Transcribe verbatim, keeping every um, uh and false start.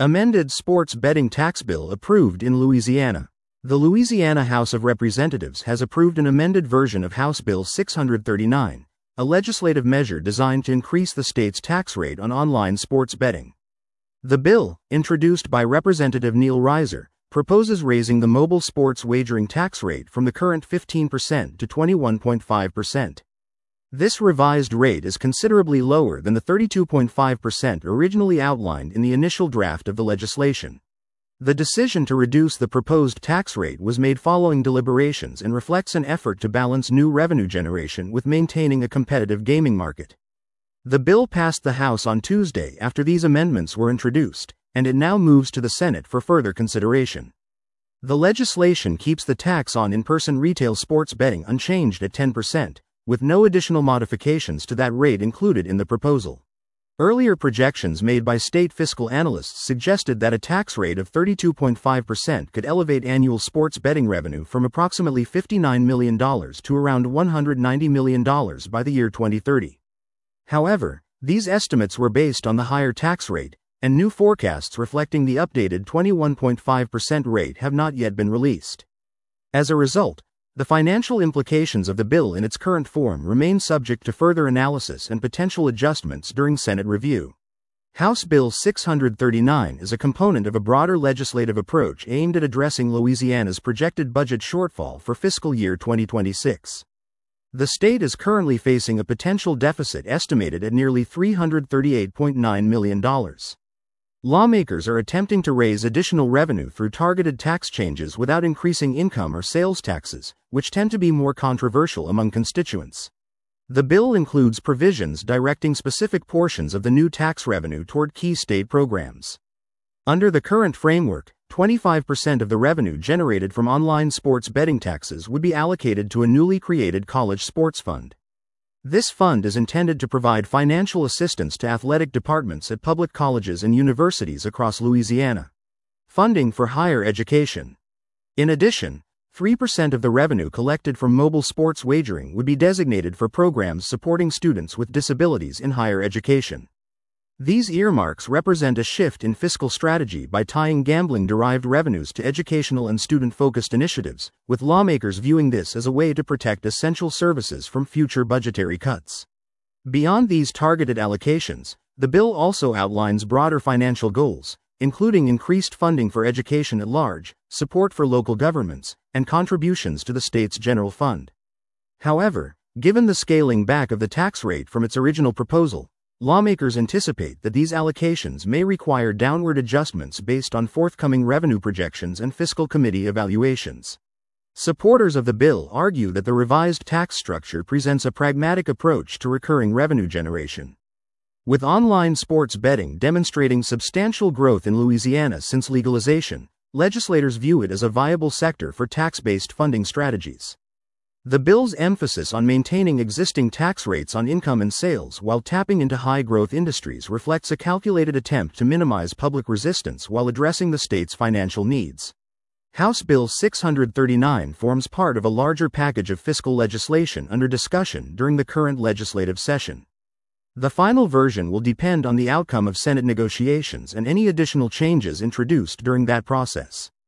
Amended sports betting tax bill approved in Louisiana. The Louisiana House of Representatives has approved an amended version of House Bill six hundred thirty-nine, a legislative measure designed to increase the state's tax rate on online sports betting. The bill, introduced by Representative Neil Reiser, proposes raising the mobile sports wagering tax rate from the current fifteen percent to twenty-one point five percent. This revised rate is considerably lower than the thirty-two point five percent originally outlined in the initial draft of the legislation. The decision to reduce the proposed tax rate was made following deliberations and reflects an effort to balance new revenue generation with maintaining a competitive gaming market. The bill passed the House on Tuesday after these amendments were introduced, and it now moves to the Senate for further consideration. The legislation keeps the tax on in-person retail sports betting unchanged at ten percent, with no additional modifications to that rate included in the proposal. Earlier projections made by state fiscal analysts suggested that a tax rate of thirty-two point five percent could elevate annual sports betting revenue from approximately fifty-nine million dollars to around one hundred ninety million dollars by the year twenty thirty. However, these estimates were based on the higher tax rate, and new forecasts reflecting the updated twenty-one point five percent rate have not yet been released. As a result, the financial implications of the bill in its current form remain subject to further analysis and potential adjustments during Senate review. House Bill six hundred thirty-nine is a component of a broader legislative approach aimed at addressing Louisiana's projected budget shortfall for fiscal year twenty twenty-six. The state is currently facing a potential deficit estimated at nearly three hundred thirty-eight point nine million dollars. Lawmakers are attempting to raise additional revenue through targeted tax changes without increasing income or sales taxes, which tend to be more controversial among constituents. The bill includes provisions directing specific portions of the new tax revenue toward key state programs. Under the current framework, twenty-five percent of the revenue generated from online sports betting taxes would be allocated to a newly created college sports fund. This fund is intended to provide financial assistance to athletic departments at public colleges and universities across Louisiana. Funding for higher education. In addition, three percent of the revenue collected from mobile sports wagering would be designated for programs supporting students with disabilities in higher education. These earmarks represent a shift in fiscal strategy by tying gambling-derived revenues to educational and student-focused initiatives, with lawmakers viewing this as a way to protect essential services from future budgetary cuts. Beyond these targeted allocations, the bill also outlines broader financial goals, including increased funding for education at large, support for local governments, and contributions to the state's general fund. However, given the scaling back of the tax rate from its original proposal, lawmakers anticipate that these allocations may require downward adjustments based on forthcoming revenue projections and fiscal committee evaluations. Supporters of the bill argue that the revised tax structure presents a pragmatic approach to recurring revenue generation. With online sports betting demonstrating substantial growth in Louisiana since legalization, legislators view it as a viable sector for tax-based funding strategies. The bill's emphasis on maintaining existing tax rates on income and sales while tapping into high-growth industries reflects a calculated attempt to minimize public resistance while addressing the state's financial needs. House Bill six hundred thirty-nine forms part of a larger package of fiscal legislation under discussion during the current legislative session. The final version will depend on the outcome of Senate negotiations and any additional changes introduced during that process.